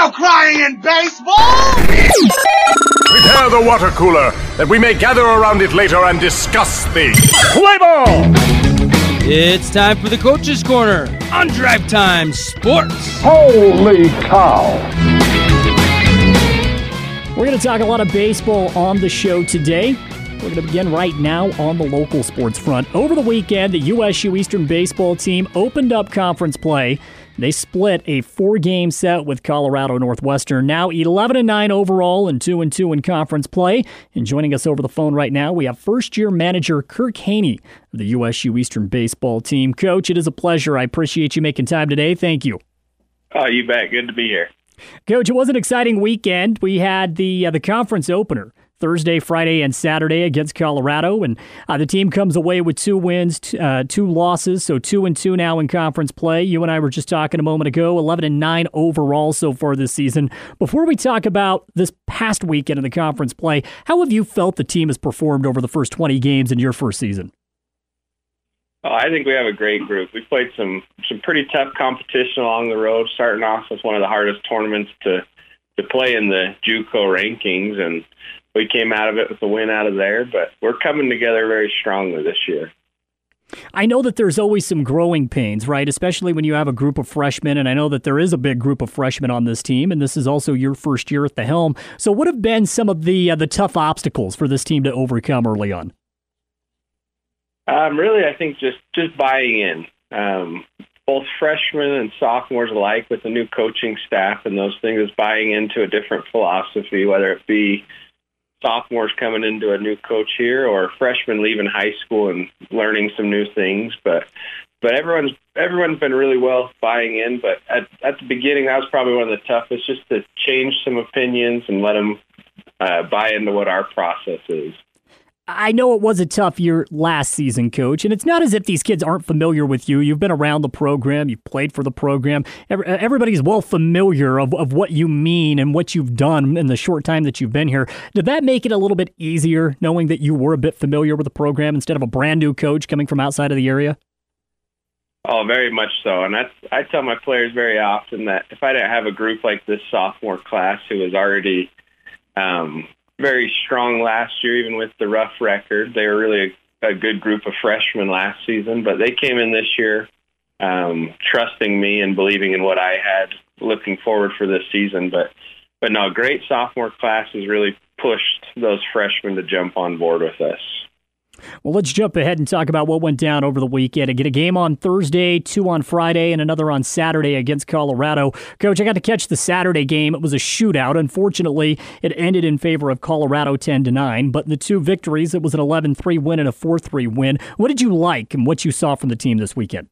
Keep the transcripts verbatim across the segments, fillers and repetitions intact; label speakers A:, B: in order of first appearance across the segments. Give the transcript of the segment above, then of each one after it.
A: no crying in baseball!
B: Prepare the water cooler, that we may gather around it later and discuss the play ball!
C: It's time for the Coach's Corner on Drive Time Sports.
B: Holy cow!
D: We're going to talk a lot of baseball on the show today. We're going to begin right now on the local sports front. Over the weekend, the U S U Eastern baseball team opened up conference play. They split a four-game set with Colorado Northwestern, now eleven and nine overall and two and two in conference play. And joining us over the phone right now, we have first-year manager Kirk Haney of the U S U Eastern baseball team. Coach, it is a pleasure. I appreciate you making time today. Thank you.
E: Oh, you bet. Good to be here.
D: Coach, it was an exciting weekend. We had the uh, the conference opener Thursday, Friday, and Saturday against Colorado, and uh, the team comes away with two wins, t- uh, two losses, so two and two now in conference play. You and I were just talking a moment ago, eleven and nine overall so far this season. Before we talk about this past weekend in the conference play, how have you felt the team has performed over the first twenty games in your first season?
E: Oh, I think we have a great group. We played some some pretty tough competition along the road, starting off with one of the hardest tournaments to to play in the JUCO rankings, and we came out of it with a win out of there. But we're coming together very strongly this year.
D: I know that there's always some growing pains, right? Especially when you have a group of freshmen, and I know that there is a big group of freshmen on this team, and this is also your first year at the helm. So what have been some of the uh, the tough obstacles for this team to overcome early on?
E: Um, really, I think just, just buying in. Um, both freshmen and sophomores alike with the new coaching staff and those things is buying into a different philosophy, whether it be sophomores coming into a new coach here or freshmen leaving high school and learning some new things. But but everyone's everyone's been really well buying in. But at, at the beginning, that was probably one of the toughest, just to change some opinions and let them uh, buy into what our process is.
D: I know it was a tough year last season, Coach, and it's not as if these kids aren't familiar with you. You've been around the program. You've played for the program. Everybody's well familiar of, of what you mean and what you've done in the short time that you've been here. Did that make it a little bit easier, knowing that you were a bit familiar with the program instead of a brand new coach coming from outside of the area?
E: Oh, very much so. And that's, I tell my players very often that if I didn't have a group like this sophomore class who was already um, – very strong last year, even with the rough record. They were really a, a good group of freshmen last season, but they came in this year um, trusting me and believing in what I had, looking forward for this season. But, but no, great sophomore class has really pushed those freshmen to jump on board with us.
D: Well, let's jump ahead and talk about what went down over the weekend. I get a game on Thursday, two on Friday, and another on Saturday against Colorado. Coach, I got to catch the Saturday game. It was a shootout. Unfortunately, it ended in favor of Colorado ten to nine, but in the two victories, it was an eleven three win and a four three win. What did you like and what you saw from the team this weekend?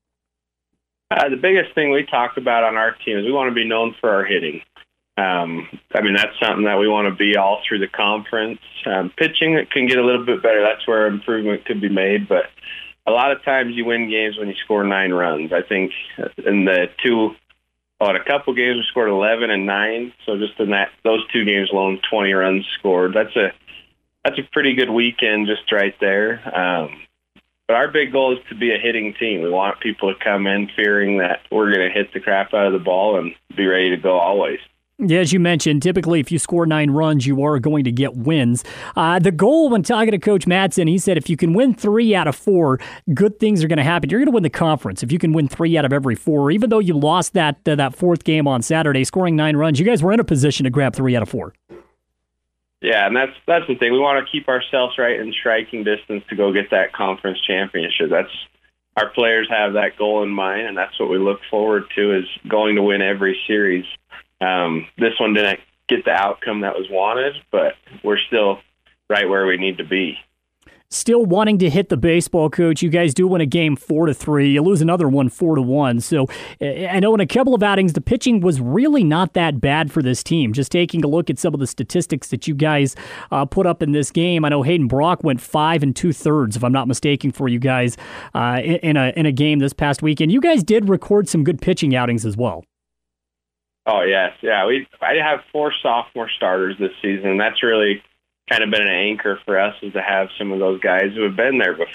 E: Uh, the biggest thing we talk about on our team is we want to be known for our hitting. Um, I mean, that's something that we want to be all through the conference. Um, pitching, it can get a little bit better. That's where improvement could be made. But a lot of times you win games when you score nine runs. I think in the two, oh, in a couple games we scored eleven and nine. So just in that those two games alone, twenty runs scored. That's a that's a pretty good weekend just right there. Um, but our big goal is to be a hitting team. We want people to come in fearing that we're going to hit the crap out of the ball and be ready to go always.
D: Yeah, as you mentioned, typically if you score nine runs, you are going to get wins. Uh, the goal when talking to Coach Madsen, he said if you can win three out of four, good things are going to happen. You're going to win the conference if you can win three out of every four. Even though you lost that uh, that fourth game on Saturday, scoring nine runs, you guys were in a position to grab three out of four.
E: Yeah, and that's that's the thing. We want to keep ourselves right in striking distance to go get that conference championship. That's our players have that goal in mind, and that's what we look forward to, is going to win every series. Um, this one didn't get the outcome that was wanted, but we're still right where we need to be.
D: Still wanting to hit the baseball, Coach. You guys do win a game four to three. You lose another one four to one. So I know in a couple of outings, the pitching was really not that bad for this team. Just taking a look at some of the statistics that you guys uh, put up in this game, I know Hayden Brock went five and two thirds, if I'm not mistaken, for you guys uh, in a in a game this past weekend. You guys did record some good pitching outings as well.
E: Oh yes, yeah. We I have four sophomore starters this season, and that's really kind of been an anchor for us, is to have some of those guys who have been there before.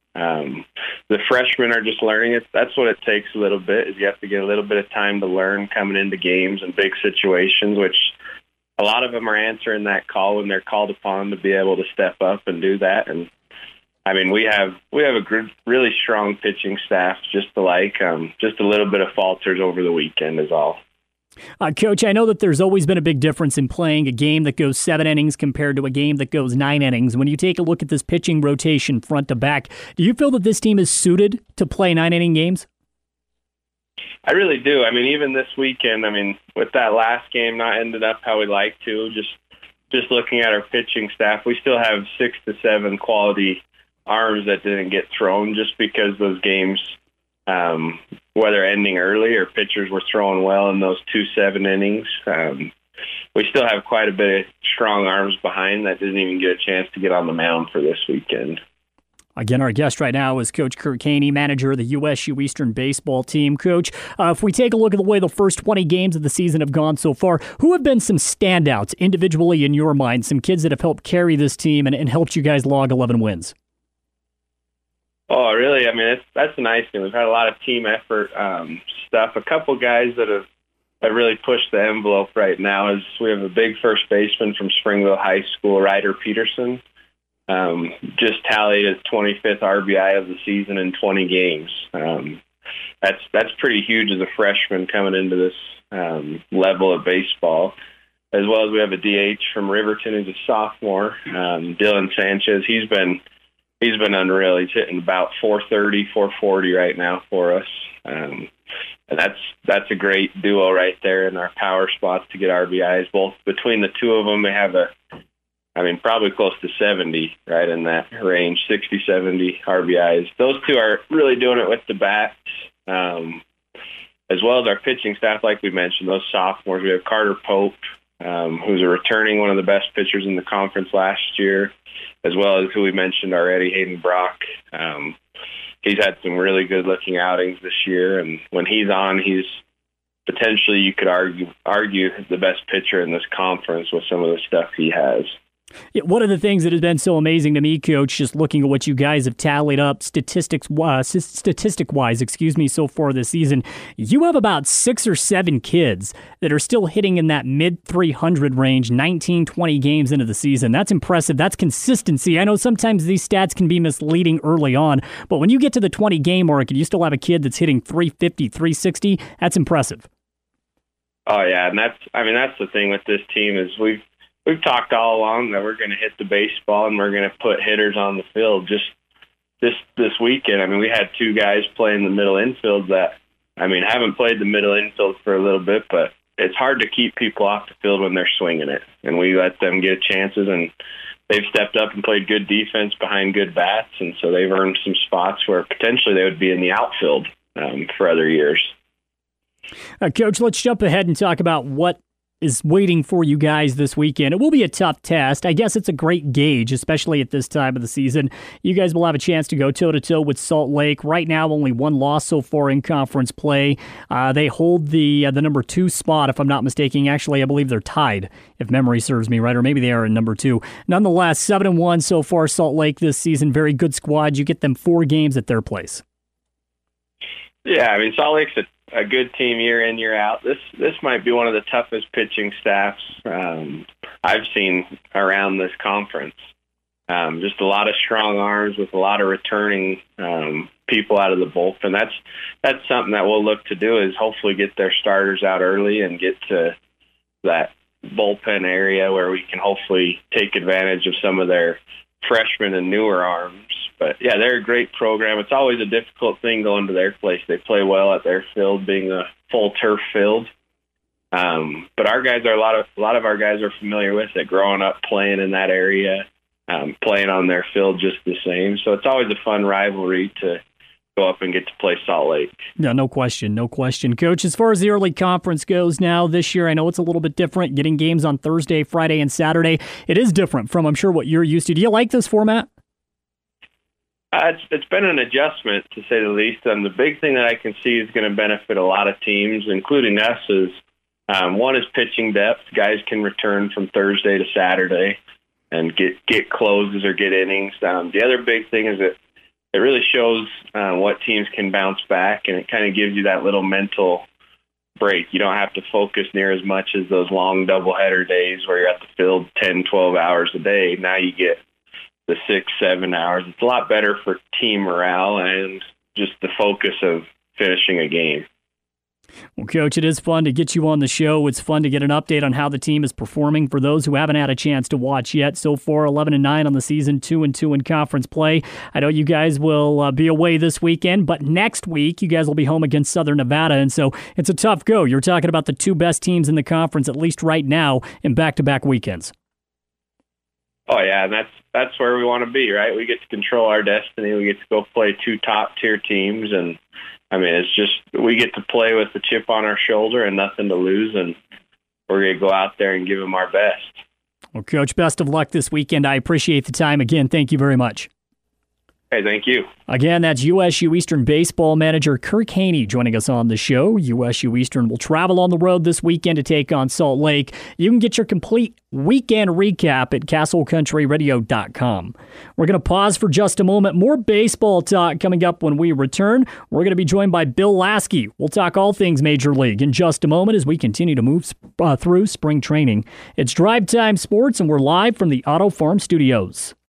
E: Um, the freshmen are just learning it. That's what it takes a little bit, is you have to get a little bit of time to learn coming into games and big situations, which a lot of them are answering that call when they're called upon to be able to step up and do that. And I mean, we have we have a good, really strong pitching staff, just alike. Um, just a little bit of falters over the weekend is all.
D: Uh, Coach, I know that there's always been a big difference in playing a game that goes seven innings compared to a game that goes nine innings. When you take a look at this pitching rotation front to back, do you feel that this team is suited to play nine-inning games?
E: I really do. I mean, even this weekend, I mean, with that last game not ended up how we like to, just just looking at our pitching staff, we still have six to seven quality arms that didn't get thrown just because those games, um, whether ending early or pitchers were throwing well in those two seven innings. Um, we still have quite a bit of strong arms behind that didn't even get a chance to get on the mound for this weekend.
D: Again, our guest right now is Coach Kurt Caney, manager of the U S U Eastern baseball team. Coach, uh, if we take a look at the way the first twenty games of the season have gone so far, who have been some standouts individually in your mind, some kids that have helped carry this team and, and helped you guys log eleven wins?
E: Oh, really? I mean, it's, that's a nice thing. We've had a lot of team effort um, stuff. A couple guys that have, have really pushed the envelope right now is we have a big first baseman from Springville High School, Ryder Peterson. Um, just tallied his twenty-fifth R B I of the season in twenty games. Um, that's that's pretty huge as a freshman coming into this um, level of baseball. As well as we have a D H from Riverton who's a sophomore, um, Dylan Sanchez. He's been He's been unreal. He's hitting about four thirty, four forty right now for us. Um, and that's that's a great duo right there in our power spots to get R B Is. Both between the two of them, they have a, I mean, probably close to seventy, right in that range, sixty, seventy R B Is. Those two are really doing it with the bats, um, as well as our pitching staff, like we mentioned, those sophomores. We have Carter Pope, um, who's a returning one of the best pitchers in the conference last year, as well as who we mentioned already, Hayden Brock. Um, he's had some really good-looking outings this year, and when he's on, he's potentially, you could argue, argue the best pitcher in this conference with some of the stuff he has.
D: Yeah, one of the things that has been so amazing to me, Coach, just looking at what you guys have tallied up statistics uh, statistic-wise, excuse me, so far this season, you have about six or seven kids that are still hitting in that mid three hundred range, nineteen, twenty games into the season. That's impressive. That's consistency. I know sometimes these stats can be misleading early on, but when you get to the twenty-game mark and you still have a kid that's hitting three fifty, three sixty, that's impressive.
E: Oh, yeah, and that's, I mean, that's the thing with this team is we've, We've talked all along that we're going to hit the baseball and we're going to put hitters on the field. Just this this weekend, I mean, we had two guys playing the middle infield that, I mean, haven't played the middle infield for a little bit, but it's hard to keep people off the field when they're swinging it. And we let them get chances, and they've stepped up and played good defense behind good bats, and so they've earned some spots where potentially they would be in the outfield um, for other years.
D: Uh, Coach, let's jump ahead and talk about what is waiting for you guys this weekend. It will be a tough test. I guess it's a great gauge, especially at this time of the season. You guys will have a chance to go toe-to-toe with Salt Lake. Right now, only one loss so far in conference play. Uh, they hold the uh, the number two spot, if I'm not mistaken. Actually, I believe they're tied, if memory serves me right, or maybe they are in number two. Nonetheless, seven and one so far, Salt Lake this season. Very good squad. You get them four games at their place.
E: Yeah, I mean, Salt Lake's a a good team year in, year out. This this might be one of the toughest pitching staffs um, I've seen around this conference. Um, just a lot of strong arms with a lot of returning um, people out of the bullpen. That's that's something that we'll look to do is hopefully get their starters out early and get to that bullpen area where we can hopefully take advantage of some of their freshmen and newer arms. But, yeah, they're a great program. It's always a difficult thing going to their place. They play well at their field, being a full turf field. Um, but our guys are a lot of a lot of our guys are familiar with it, growing up playing in that area, um, playing on their field just the same. So it's always a fun rivalry to go up and get to play Salt Lake.
D: Yeah, no question, no question. Coach, as far as the early conference goes now this year, I know it's a little bit different, getting games on Thursday, Friday, and Saturday. It is different from, I'm sure, what you're used to. Do you like this format?
E: Uh, it's, it's been an adjustment, to say the least. And the big thing that I can see is going to benefit a lot of teams, including us, is um, one is pitching depth. Guys can return from Thursday to Saturday and get, get closes or get innings. Um, the other big thing is that it really shows uh, what teams can bounce back, and it kind of gives you that little mental break. You don't have to focus near as much as those long doubleheader days where you're at the field ten, twelve hours a day. Now you get the six, seven hours. It's a lot better for team morale and just the focus of finishing a game.
D: Well, Coach, it is fun to get you on the show. It's fun to get an update on how the team is performing for those who haven't had a chance to watch yet. So far, eleven and nine on the season, two and two in conference play. I know you guys will uh, be away this weekend, but next week you guys will be home against Southern Nevada, and so it's a tough go. You're talking about the two best teams in the conference, at least right now, in back-to-back weekends.
E: Oh, yeah, and that's that's where we want to be, right? We get to control our destiny. We get to go play two top-tier teams, and I mean, it's just we get to play with the chip on our shoulder and nothing to lose, and we're going to go out there and give them our best.
D: Well, Coach, best of luck this weekend. I appreciate the time. Again, thank you very much.
E: Hey, thank you.
D: Again, that's U S U Eastern baseball manager Kirk Haney joining us on the show. U S U Eastern will travel on the road this weekend to take on Salt Lake. You can get your complete weekend recap at castle country radio dot com. We're going to pause for just a moment. More baseball talk coming up when we return. We're going to be joined by Bill Lasky. We'll talk all things Major League in just a moment as we continue to move uh, through spring training. It's Drive Time Sports, and we're live from the Auto Farm Studios.